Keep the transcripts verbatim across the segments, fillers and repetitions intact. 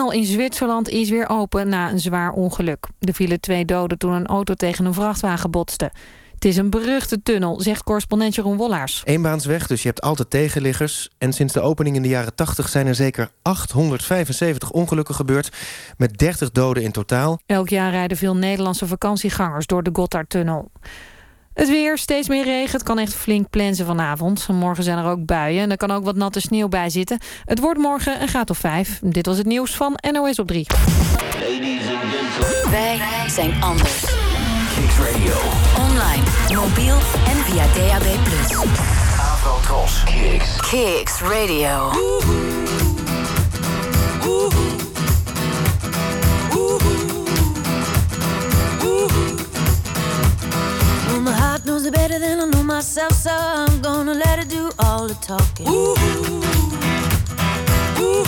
tunnel in Zwitserland is weer open na een zwaar ongeluk. Er vielen twee doden toen een auto tegen een vrachtwagen botste. Het is een beruchte tunnel, zegt correspondent Jeroen Wollaars. Eenbaansweg, dus je hebt altijd tegenliggers. En sinds de opening in de jaren tachtig zijn er zeker achthonderdvijfenzeventig ongelukken gebeurd, met dertig doden in totaal. Elk jaar rijden veel Nederlandse vakantiegangers door de Gotthardtunnel. Het weer, steeds meer regen. Het kan echt flink plensen vanavond. Morgen zijn er ook buien en er kan ook wat natte sneeuw bij zitten. Het wordt morgen een graad of vijf. Dit was het nieuws van N O S op drie. Wij zijn anders. Kicks Radio. Online, mobiel en via D A B plus. Avrotros. Kicks. Kicks Radio. My heart knows it better than I know myself, so I'm gonna let it do all the talking. Ooh. Ooh.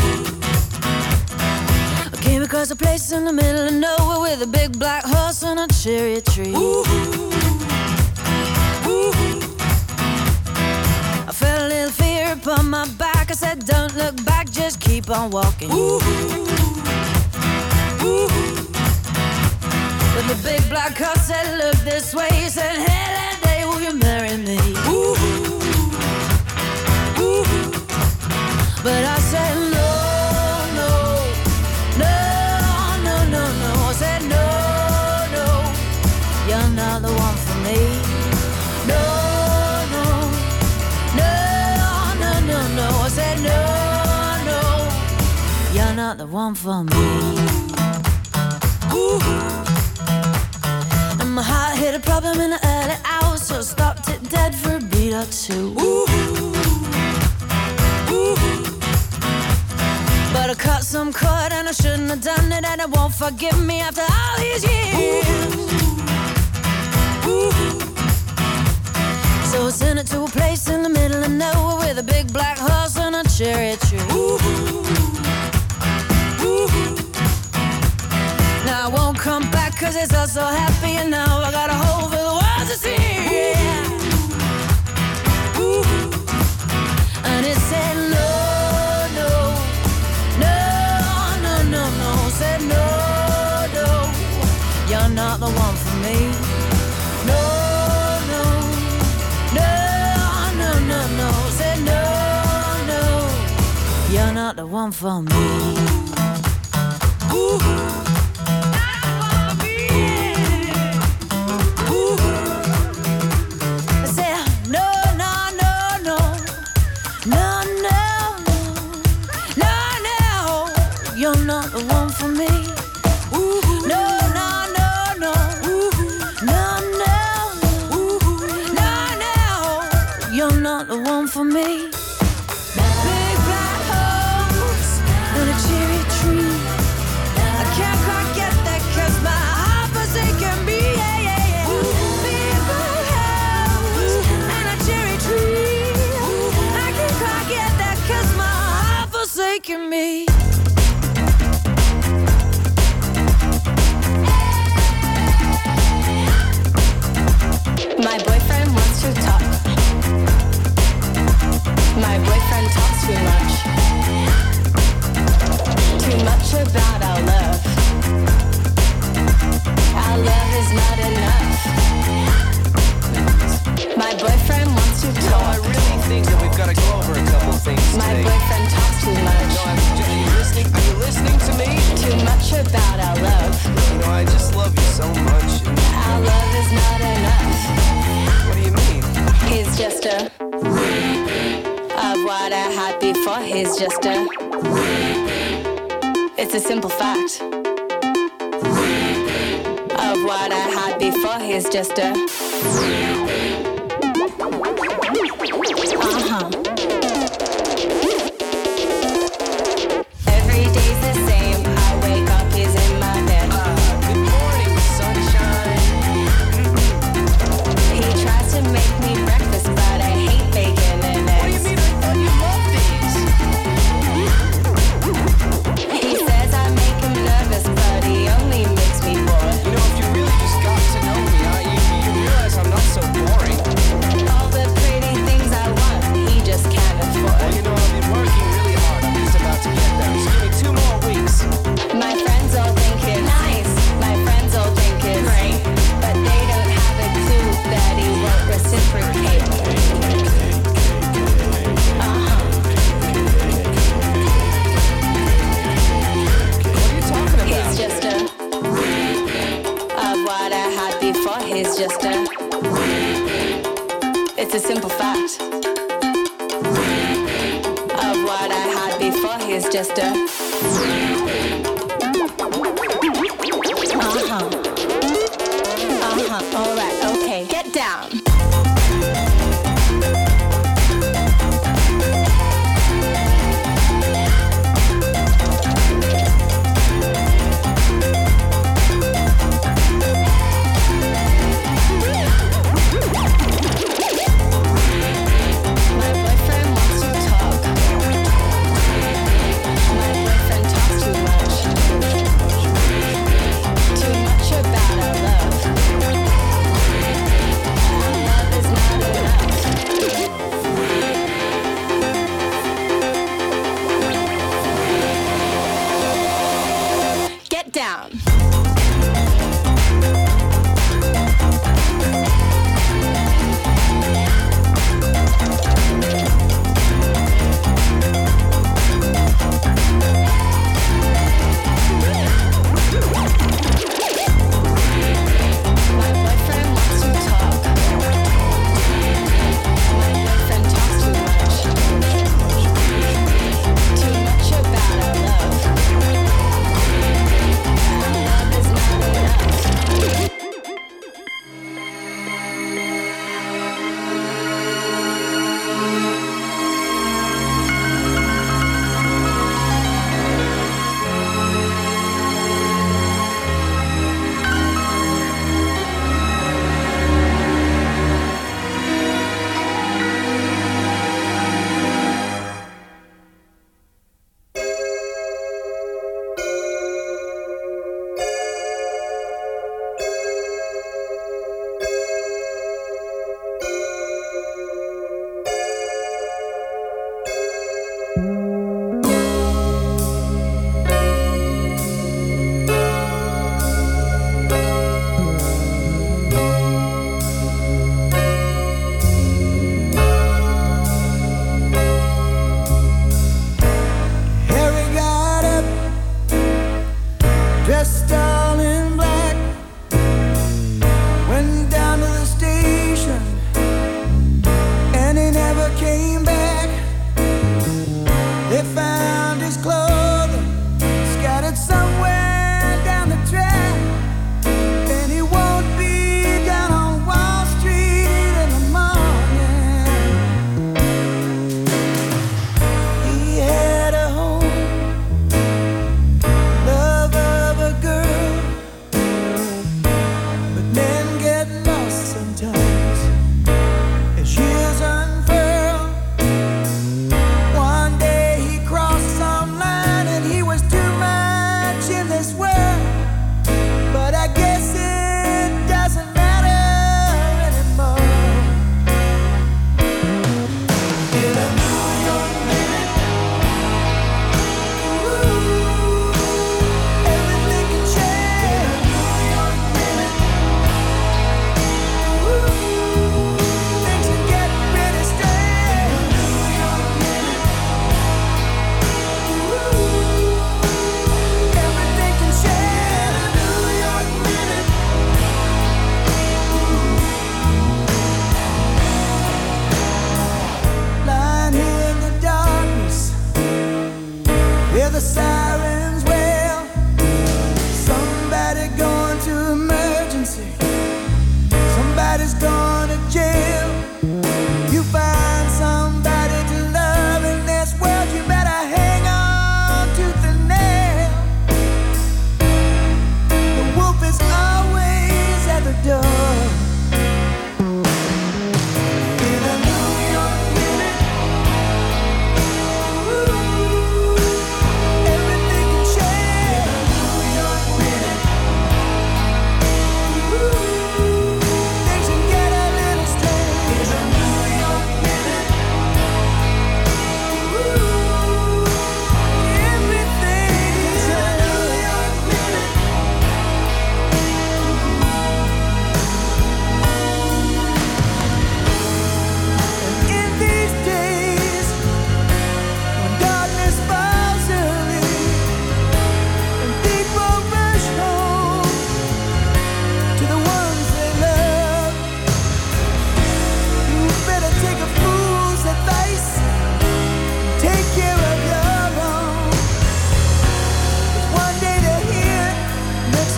I came across a place in the middle of nowhere with a big black horse and a cherry tree. Ooh. Ooh. I felt a little fear upon my back. I said, don't look back, just keep on walking. Ooh. Ooh. But the big black horse said, look this way. He said, hey, that day will you marry me? Ooh. Ooh. But I said, no, no, no, no, no, no. I said, no, no, you're not the one for me. No, no, no, no, no, no. I said, no, no, you're not the one for me. Ooh. My heart hit a problem in the early hours, so stopped it dead for a beat or two. Ooh. Ooh. But I cut some cord and I shouldn't have done it, and it won't forgive me after all these years. Ooh. So I sent it to a place in the middle of nowhere with a big black horse and a cherry tree. Ooh. Ooh. Now I won't come back cause it's all so happy, and now I got a hole for the world to see. Yeah. Ooh. And it said no, no, no, no, no, no. Said no, no, you're not the one for me. No, no, no, no, no, no. Said no, no, you're not the one for me. Ooh. For me, big black horse and a cherry tree. I can't quite get that 'cause my heart forsaken me. Yeah, yeah, yeah. Big black horse and a cherry tree. I can't quite get that 'cause my heart forsaken me. My boyfriend wants to talk. My boyfriend talks too much. Too much about our love. Our love is not enough. My boyfriend wants to talk. No, I really think that we've got to go over a couple things today. My boyfriend talks too much. No, I'm just, are you listening? Are you listening to me? Too much about our love. You know, I just love you so much. Our love is not enough. What do you mean? He's just a of what I had before. He's just a it's a simple fact. Of what I had before. He's just a uh-huh. Every day's the same. I wake up, he's in my bed. Uh, good morning, sunshine. He tries to make me breakfast, but I hate bacon and eggs. What do you mean? I thought you loved these. He says I make him nervous, but he only makes me bored. You know, if you really just got to know me, I, you, you realize I'm not so boring. All the pretty things I want, he just can't. he's just a. Uh-huh. Uh-huh. All right. Okay. Get down. My boyfriend wants to talk. My boyfriend talks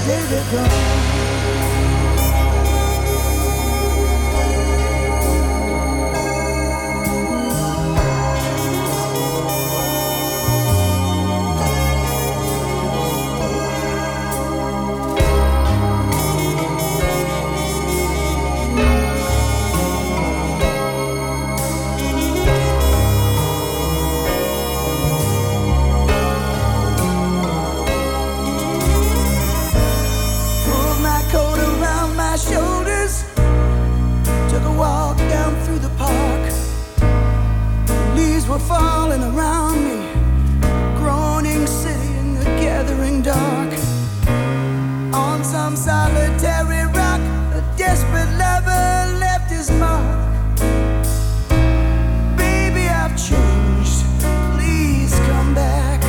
day they're gone. Were falling around me, groaning city in the gathering dark. On some solitary rock, a desperate lover left his mark. Baby, I've changed, please come back.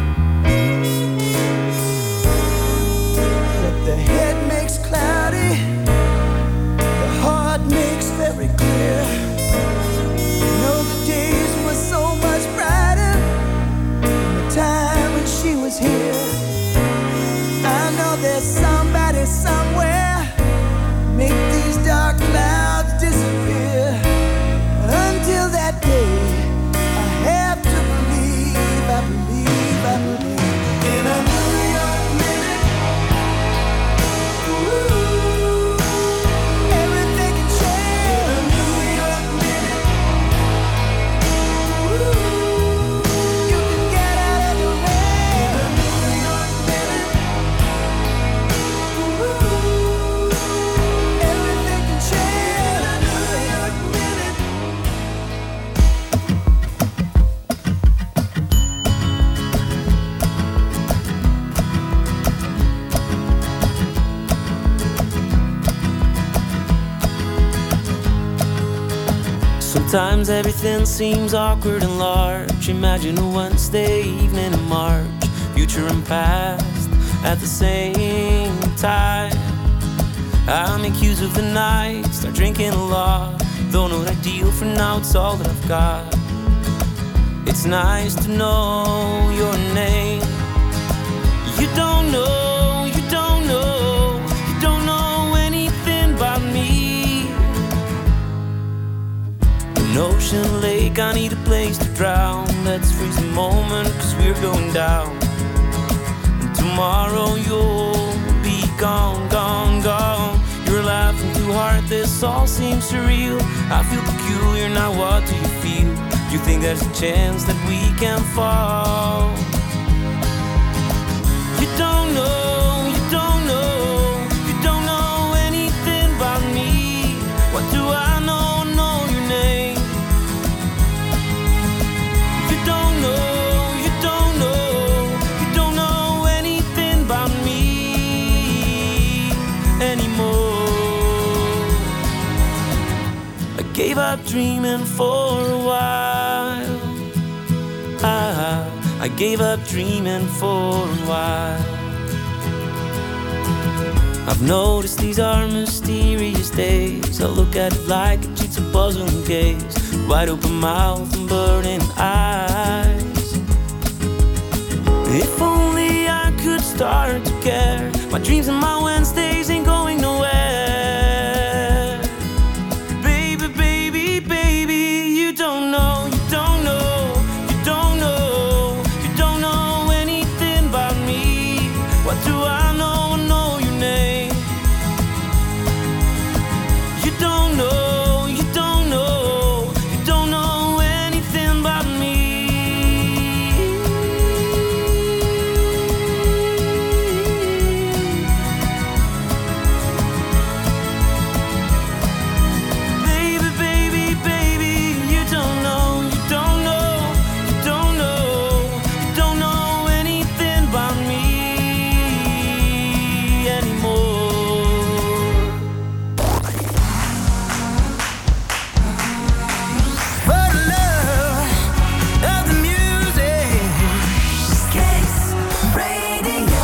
But the head makes cloudy, the heart makes very clear. You know the days were so much brighter the time when she was here. I know there's somebody somewhere make these dark clouds disappear. Until that day, I have to believe, I believe, I believe in a New York minute. Ooh, everything can change in a New York minute. You can get out of the rain in a New York minute. Everything can change in a New York minute. Sometimes everything seems awkward and large. Imagine a Wednesday evening in March, future and past at the same time. I make use of the night, start drinking a lot. Though not ideal for now, it's all that I've got. It's nice to know your name. You don't know, you don't know, you don't know anything about me. An ocean lake, I need a place to drown. Let's freeze the moment, cause we're going down. And tomorrow you'll be gone, gone, gone. You're laughing too hard, this all seems surreal. I feel peculiar, now what do you feel? You think there's a chance that we can fall? You don't know, you don't know, you don't know anything about me. What do I know, know your name? You don't know, you don't know, you don't know anything about me anymore. I gave up dreaming for a while. I, I gave up dreaming for a while. I've noticed these are mysterious days. I look at it like a jigsaw puzzle and gaze. Wide open mouth and burning eyes. If only I could start to care. My dreams and my Wednesdays ain't going nowhere. Baby, baby, baby, you don't know, you don't know, you don't know, you don't know anything about me. What do I know? I know your name. You don't know, you don't know, you don't know anything about me. Baby, baby, baby, you don't know, you don't know, you don't know, you don't know anything about me anymore. For the love of the music, Case Radio.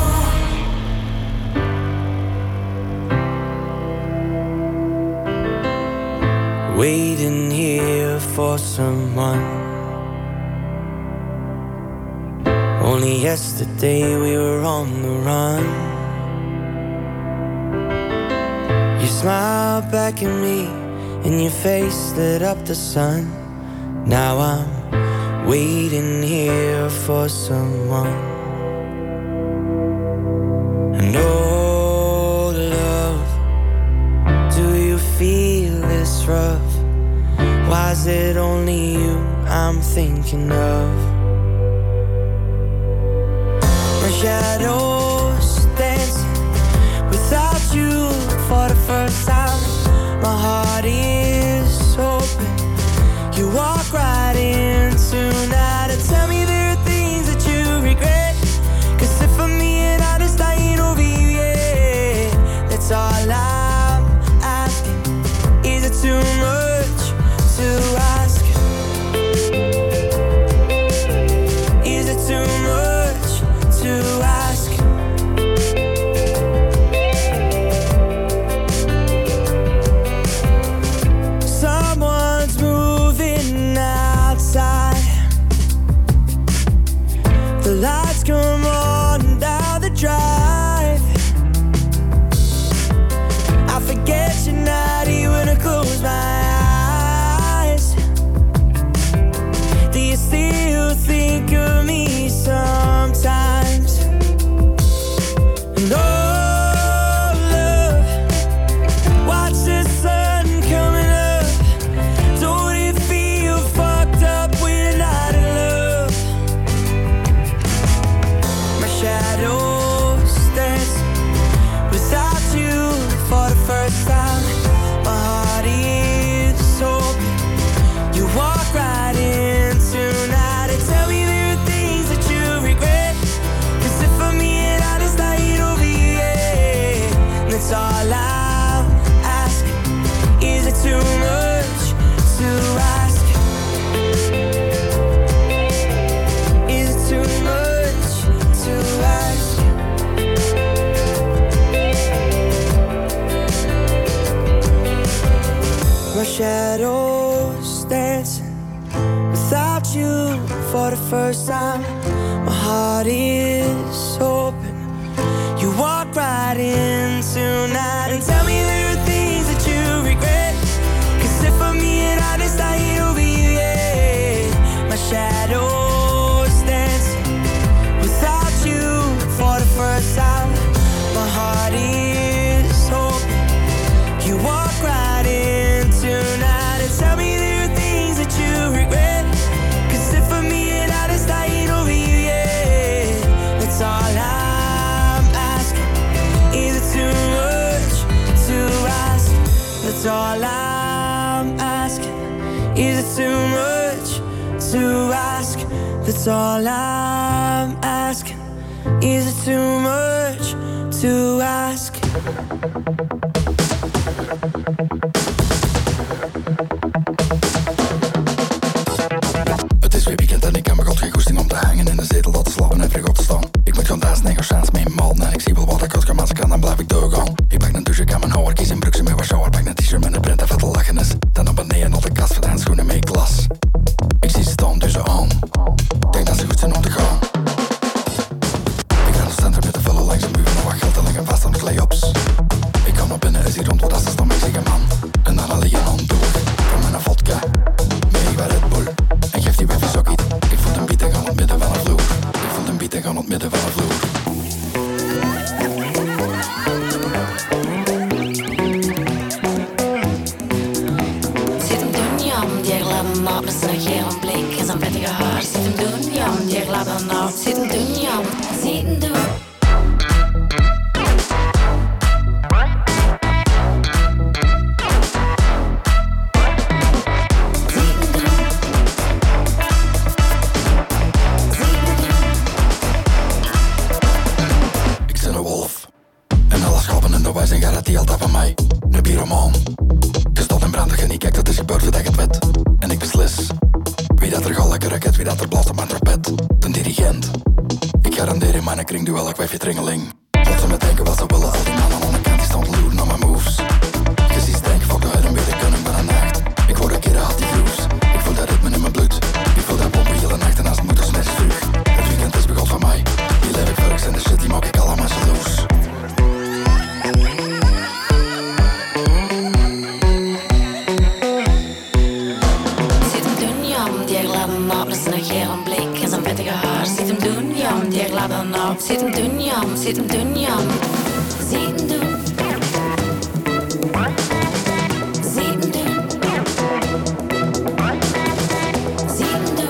Waiting here for someone. Only yesterday we were on the run. You smiled back at me, and your face lit up the sun. Now I'm waiting here for someone. And oh, love, do you feel this rough? Why is it only you I'm thinking of? My shadows dancing without you for the first time. My heart is open. You walk right in tonight and tell me there are things that you regret. Cause if I'm being honest, I ain't over you yet. That's all I'm asking. Is it too much to ask? Is it too much to ask? Someone's moving outside. The lights come on down the drive. I forget you're not here when I close my eyes. Do you still think of me sometimes? And oh, love, watch the sun coming up. Don't it feel fucked up when you're not in love? My shadows dance without you for the first time. My heart is open. You walk right in tonight and tell me there are things that you regret. Cause if I'm being honest, I ain't over you yet. That's all I'm asking. Is it too much to ask? Is it too much to ask? My shadows dancing without you for the first time. My heart is open. You walk right in tonight and tell me there are things that you regret. Cause if I'm being honest, I ain't over you yet. My shadows dancing without you for the first time. My heart is open. You walk right in tonight and tell me there are things that you regret. Cause if I'm being honest, I ain't over you yet. That's all I'm asking. Is it too much to ask? That's all I'm asking. Is it too much to ask? That's all I'm asking. Is it too much to ask? Het is weer weekend en ik heb me god geen goesting om te hangen in de zetel dat te slapen en vrij op te staan. Ik moet gaan thuis negociaties mee malen en ik zie wel wat ik uitkom als ik kan, dan blijf ik doorgaan. Ik pak een douche, ik heb mijn houwer, kies een broekje met wat shower, pak een t-shirt met een print en vet te lachen is. Dan naar beneden naar de kast, voor de handschoenen mee glas. Ik zie ze staan tussen aan. Denk dat ze goed zijn om te gaan. Ik ga naar het centrum met de vullen langs de muur en wat geld en liggen vast aan de lay-ups. Ik kom naar binnen, is hier rond wat ze staan met zeggen man. En dan alleen je hand door. Voor mijn vodka, mee bij Red Bull. En geef die weffies ook iets. Ik voel een beat en ga op het midden van de vloer. Ik voel een beat en ga op het midden van de vloer. Zit hem doen, ja, die laat me op met zijn gele blik en zijn vettige haar. Zit hem doen, ja, die laat me op. Zit hem doen, ja, zit hem doen. Die altijd van mij, een bieromaan. Je staat in brand, en ik kijk dat is gebeurd voordat ik het weet. En ik beslis, wie dat er gaat lekker raket, wie dat er blaast op mijn trompet. De dirigent, ik garandeer in mijn kring doe elk wijfje tringeling. Tot ze me denken wat ze willen, al die mannen aan de kant die staan te loeren naar mijn moves. Je ziet denken, fuck de huid en weer de koning van de nacht. Ik word een keer uit die grooves, ik voel dat ritme in mijn bloed. Ik voel dat pompen hele nacht en als het moet is net terug. Het weekend is begot van mij, die leef ik volks en de shit die maak ik allemaal jaloers. jam, zit hem doen jam. Zitten doen. Zitten doen. Zitten doen.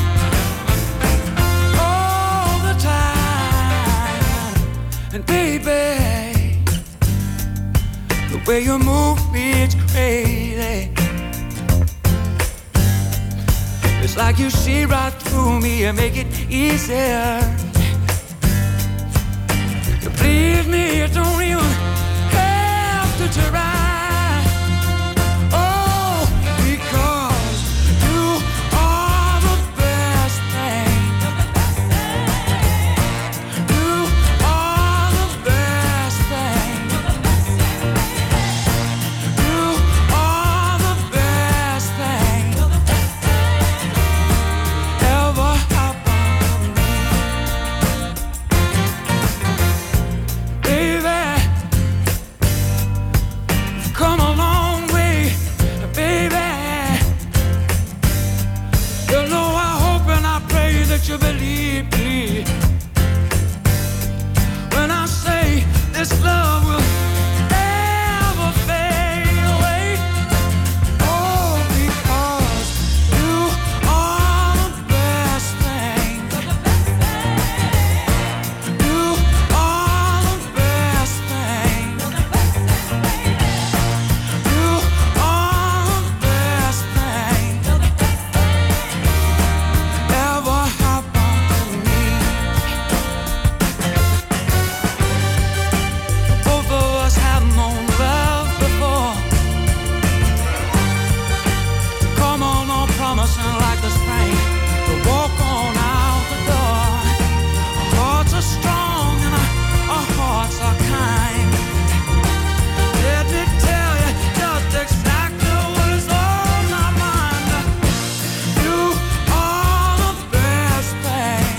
way you move me, it's crazy. It's like you see right through me and make it easier. You please me, you don't even have to try. Oh, because you are the best thing. You are the best thing. You are the best thing ever happened to me. Baby, come a long way, baby. You know I hope and I pray that you believe me when I say this love will never fade away. Oh, because you are the best thing. You are the best thing. You are the best thing ever happened to me. Both of us have known love before. Come on, no promising like the spring to walk on out the door. Our hearts are strong and our, our hearts are kind. Let me tell you just exactly what is on my mind. You are the best thing.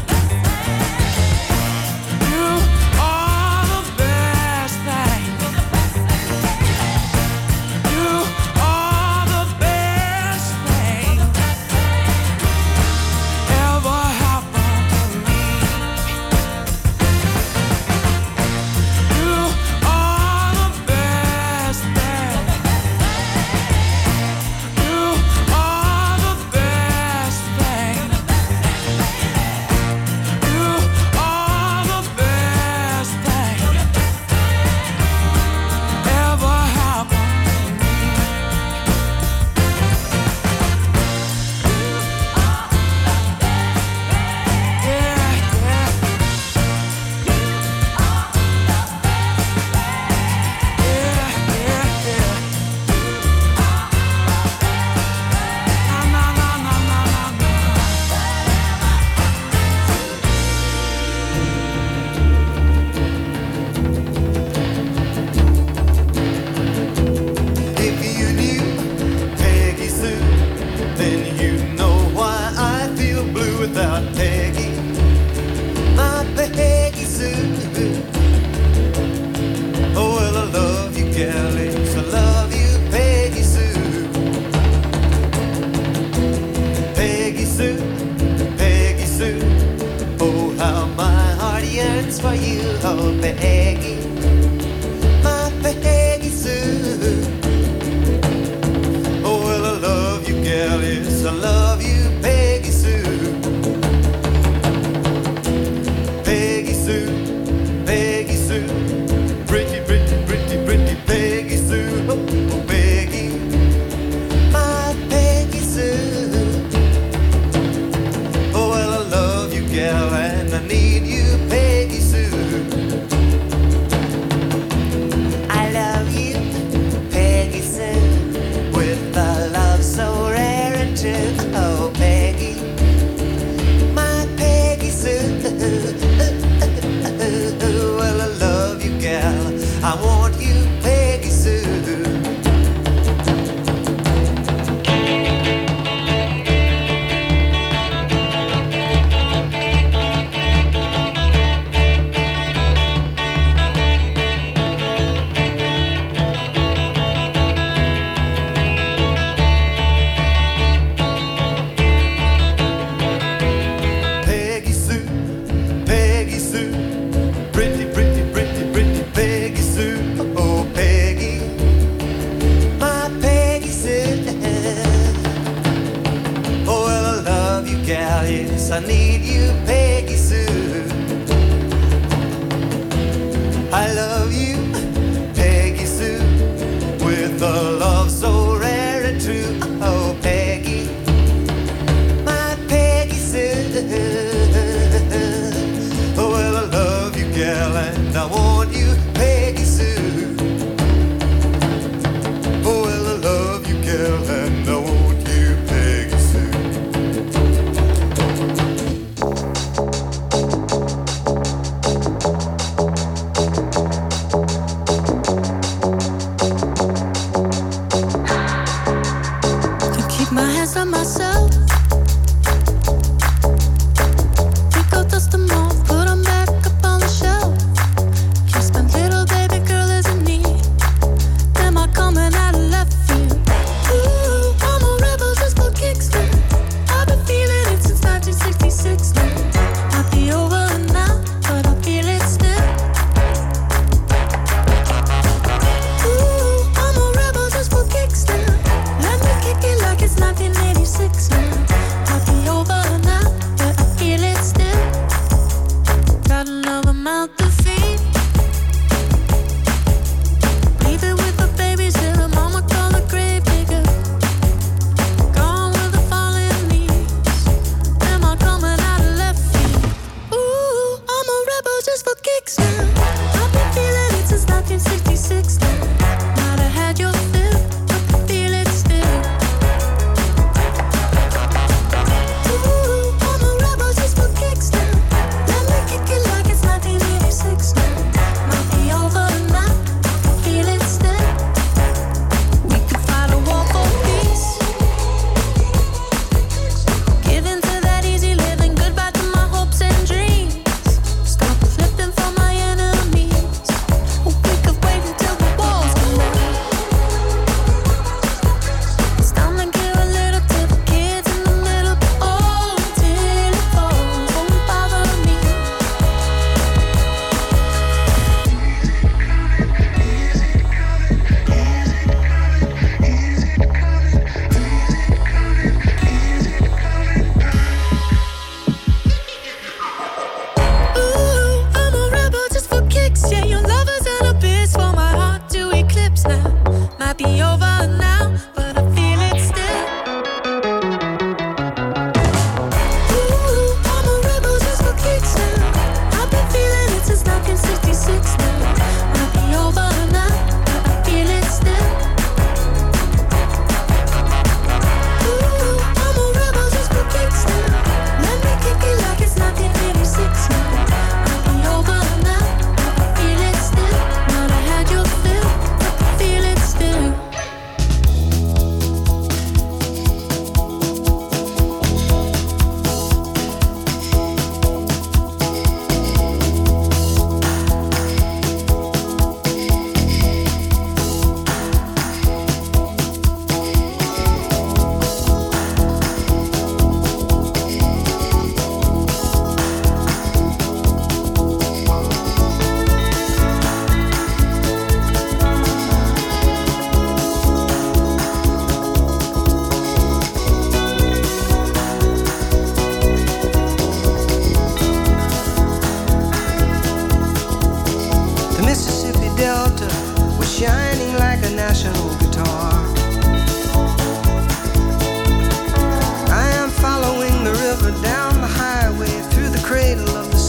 You are the best thing. You are the best thing ever happened to me. You are the best thing. You are the best thing. You are the best thing ever happened to me. Yeah, yeah. Yeah, yeah, yeah. Na, na, na, na, na, na. If you knew Peggy Sue, then you know why I feel blue without Peggy. My Peggy Sue. Oh, well, I love you, galleys. I love you, Peggy Sue. Peggy Sue, Peggy Sue. Oh, how my heart yearns for you, oh, Peggy. My Peggy Sue. Oh, well, I love you, gal, yes, I love you, Peggy Sue. Peggy Sue, Peggy Sue. Pretty, pretty, pretty, pretty Peggy Sue. Oh, oh, Peggy. My Peggy Sue. Oh, well, I love you, gal, and I need you, Peggy Sue. I love you, Peggy Sue, with a love so rare and true. Oh, Peggy, my Peggy Sue. Well, I love you, gal. I want you, Peggy Sue. Peggy Sue, Peggy Sue, pretty, pretty, pretty, pretty Peggy Sue. Oh, Peggy, my Peggy Sue. Oh, well, I love you, gal, yes, I need you, Peggy Sue. I love you, Peggy Sue.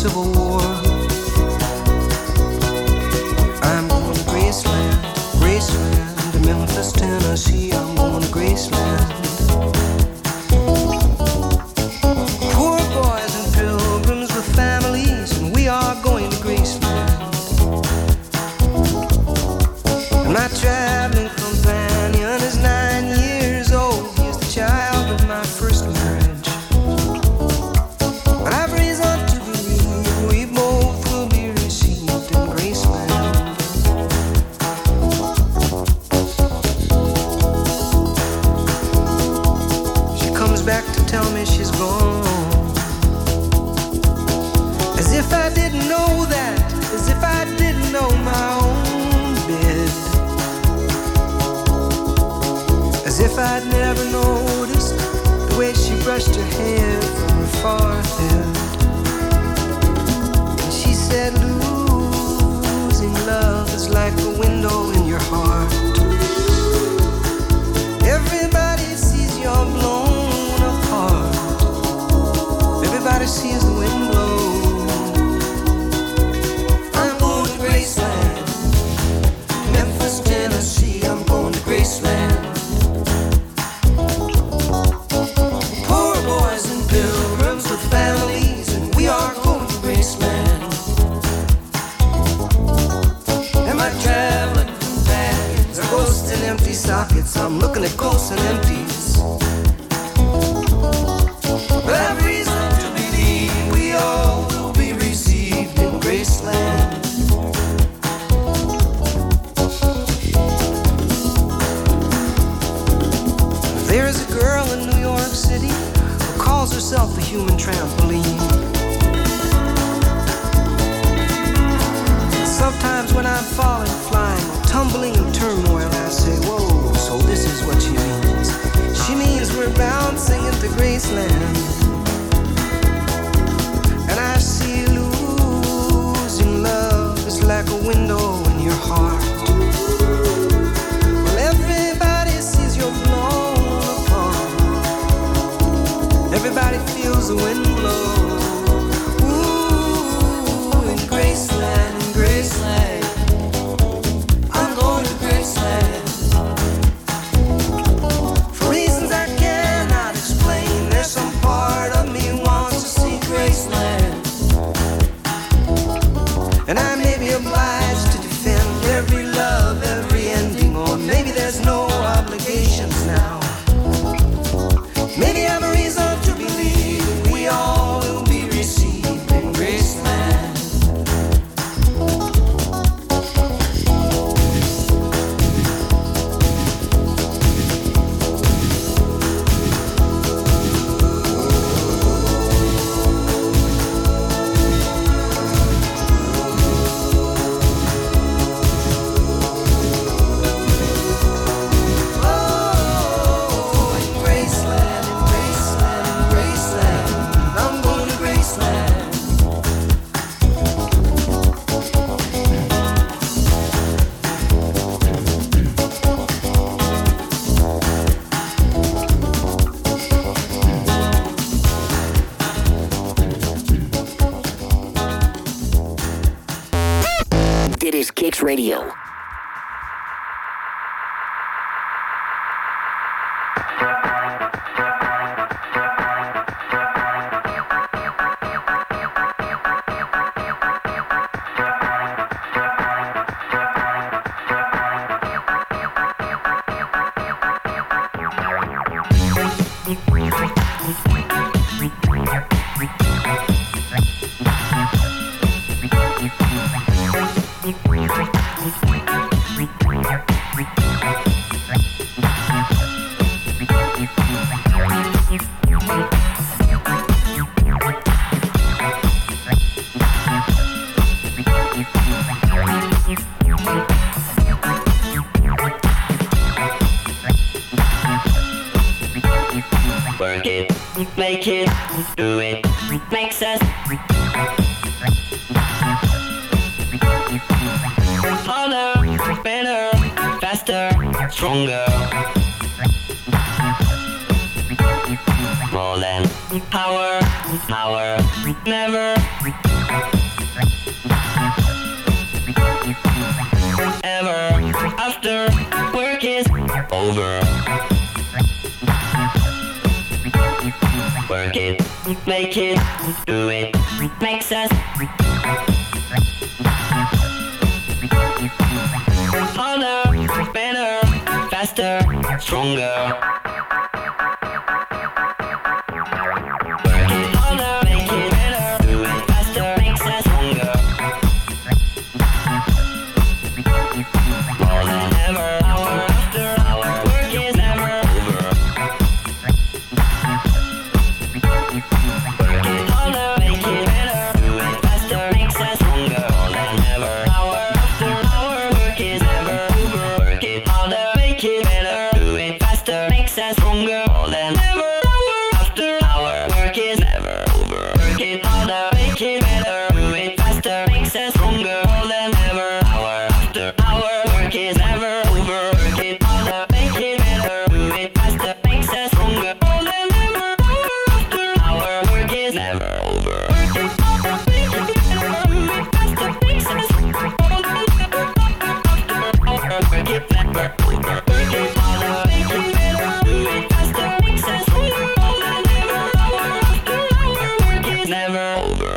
Civil War. I'm going to Graceland, Graceland, to Memphis, Tennessee. I'm going to Graceland. Poor boys and pilgrims with families, and we are going to Graceland. And my traveling companion is nine years old. He is the child of my first marriage. But I've reason to believe we both will be received in Graceland. She comes back to tell me she's gone, as if I didn't know that, as if I didn't know my own bed, as if I'd never noticed the way she brushed her hair from her forehead. And she said, losing love is like a window in your heart. Everybody sees you're blown apart. Everybody sees the wind blow. I'm going to Graceland, Memphis, Tennessee. I'm going to Graceland. Poor boys and pilgrims with families, and we are going to Graceland. And my traveling companions are ghosts and empty sockets. I'm looking at ghosts and empties. But I've reason to believe we all will be received in Graceland. There is a girl in New York City who calls herself the human trampoline. Sometimes when I'm falling, flying, or tumbling in turmoil, I say, whoa, so this is what she means. She means we're bouncing into Graceland. And I see losing love is like a window in your heart. Well, everybody sees you're blown apart. Everybody feels the wind blow. Ooh, in Graceland, in Graceland, I'm going to Graceland. For reasons I cannot explain, there's some part of me wants to see Graceland. And I may be obliged to defend every love, every ending, or maybe there's no obligations now. Maybe I'm a reason to believe we all will be received in Graceland. Oh, in Graceland, in Graceland, in Graceland, I'm going to Graceland. Dit is Kicks Radio. Work it, make it, do it, makes us harder, better, faster, stronger. More than power, power, never over. Work it, make it, do it, makes us harder, better, faster, stronger. Work it harder, make it better, do it faster, makes us stronger. More than ever, hour after hour, work is never over. Work it harder, make it better, do it faster, makes us stronger. More than ever, hour after hour, work is never over. Work it harder, make it better, do it faster, makes us stronger. More than ever, hour after hour, work is never over. Work it harder, make it better, do it faster, makes us stronger. More than ever, hour after hour, work is never over. Work it harder, make it better, do it faster, makes us stronger. More than ever, hour after hour, work is never over. Work it harder, make it better, do it faster, makes us stronger. More than ever, hour after hour, work is never over. Work it harder, make it better, do it faster, makes us stronger. More than ever, hour after hour, work is never over.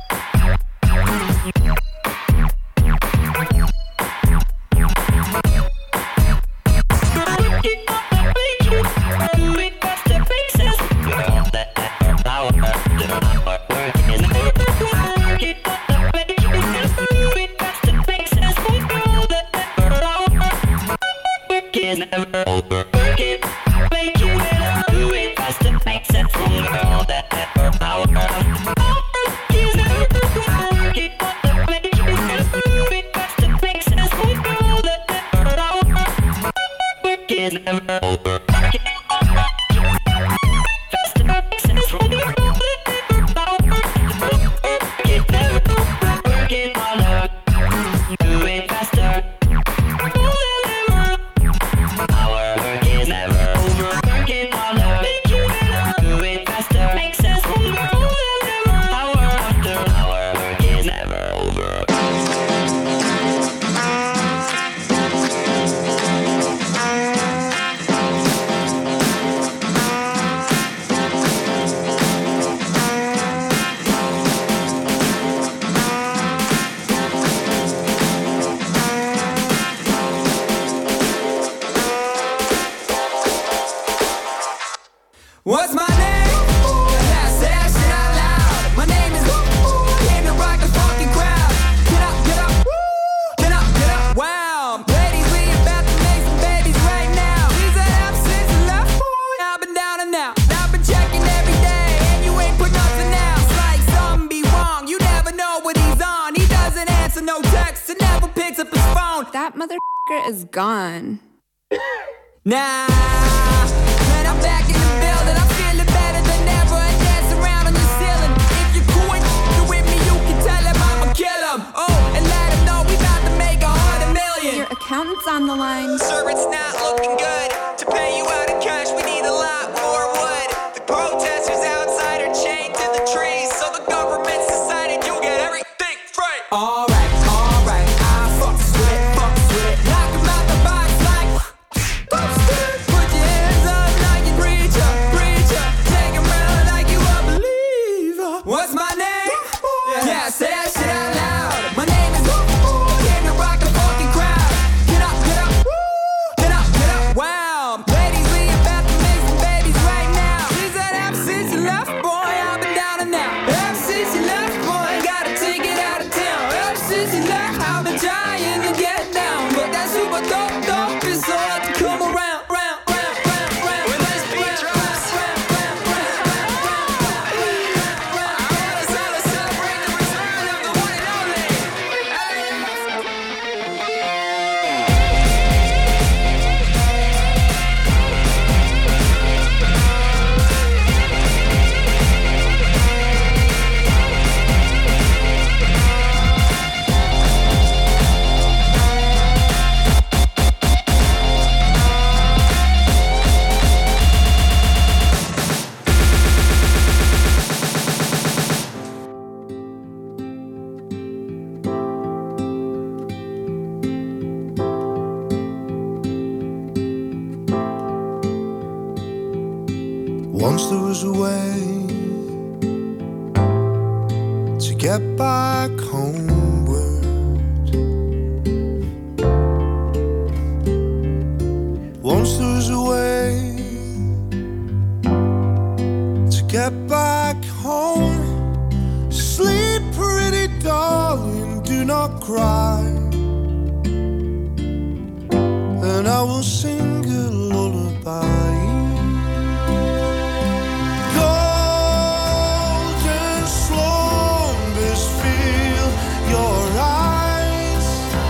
Never over. Work it, make it better, do it faster, makes it stronger. All that ever power. Work is never over. Work it, make it better, do it faster, makes it stronger. All that ever power. Work is never over. Work it faster, makes it stronger. All that ever power. Work it never over. Work it harder, do it faster. What's my name? Yeah, say that shit out loud. My name is came to rock the fucking crowd. Get up, get up, get up, get up. Wow, ladies, we about to make some babies right now. These are them since the left. I've been down and out. I've been checking every day, and you ain't put nothing out. It's like something be wrong. You never know what he's on. He doesn't answer no texts and never picks up his phone. That motherfucker is gone. Nah, when I'm back in the building, I'm feeling better than ever and dance around on the ceiling. If you're cool and with me, you can tell him I'ma kill him. Oh, and let him know we about to make a hundred million. Your accountant's on the line. Sir, it's not looking good. To pay you out in cash, we need a lot more wood. The protesters outside are chained to the trees, so the government's decided you'll get everything free. Alright, alright, I fucks with it, fucks with it. Knock him out the box like put your hands up like you preacher, preacher. Take him round like you a believer. What's my name? Yeah, say that shit out loud. My name is came to rock the fucking crowd. Get up, get up, get up, get up. Wow, ladies, we about to make some babies right now. These are them since you left, boy. I've been down and out. Once there was a way to get back homeward. Once there was a way to get back home. Sleep, pretty darling, do not cry, and I will sing a lullaby. Golden slumbers fill your eyes,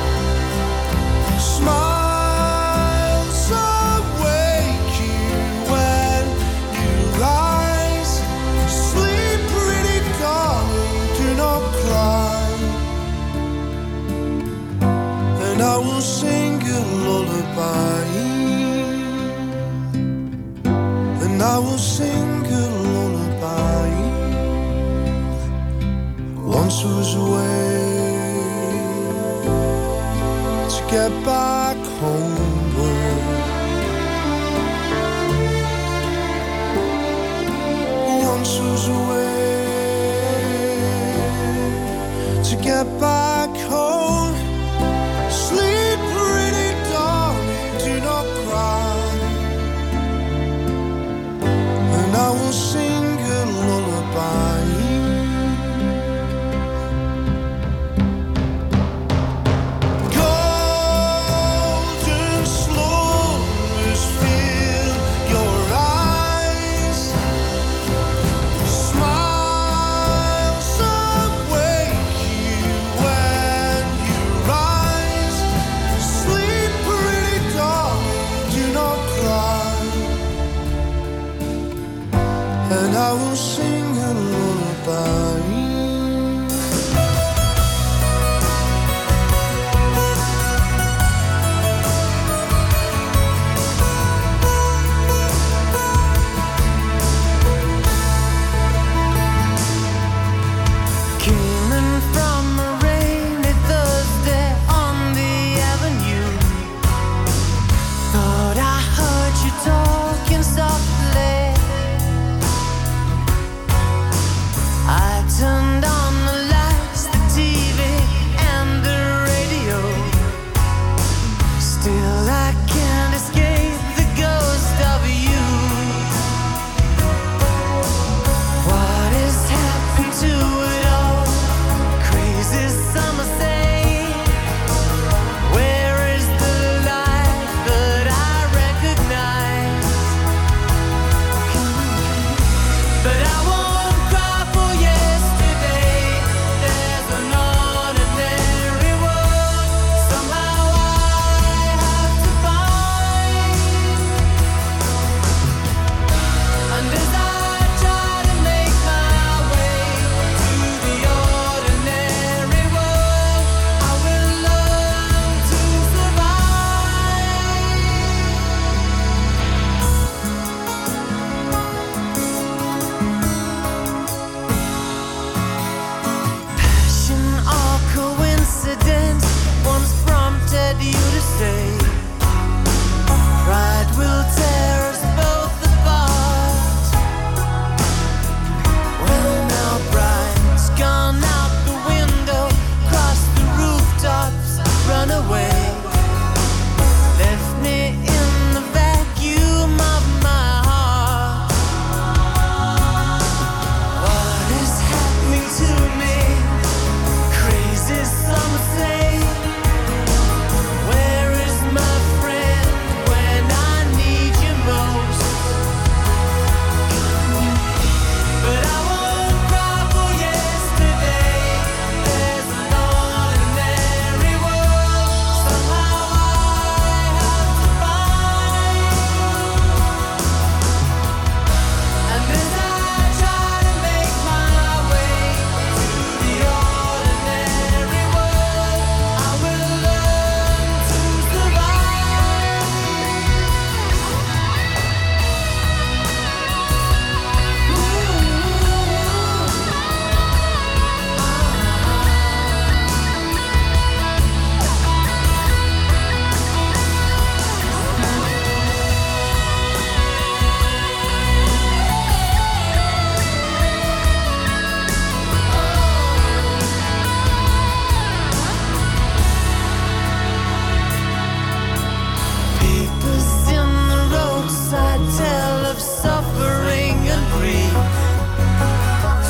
smiles awake you when you rise. Sleep, pretty darling, do not cry, and I will sing a lullaby, and I will sing a lullaby. Once was a way to get back homeward. Once was a way to get back home. Sleep, pretty darling, do not cry, and I will sing a lullaby. Golden slumbers fill your eyes, smiles awake you when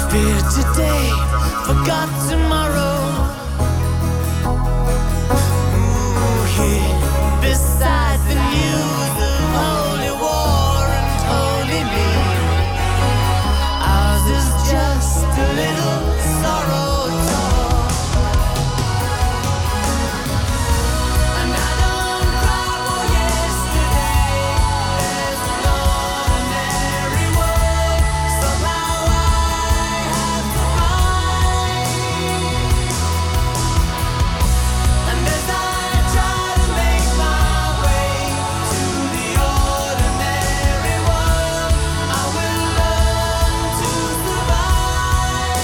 Disappeared today, forgot tomorrow. Ooh, here beside the news of holy war and holy me. Ours is just a little sorrow talk. And I don't cry for yesterday. There's an ordinary world. Somehow I have to find. And as I try to make my way to the ordinary world, I will learn to survive.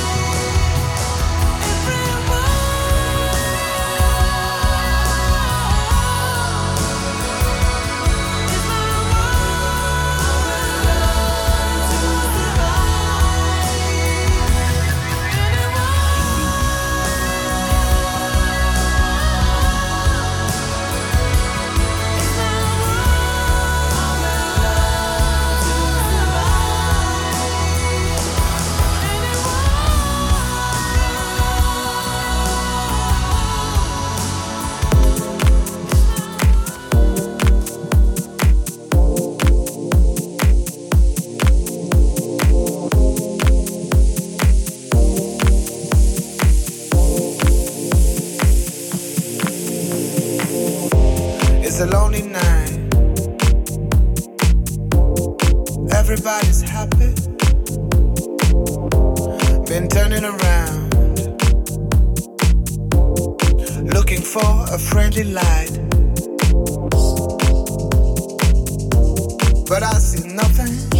It's a lonely night. Everybody's happy. Been turning around, looking for a friendly light. But I see nothing.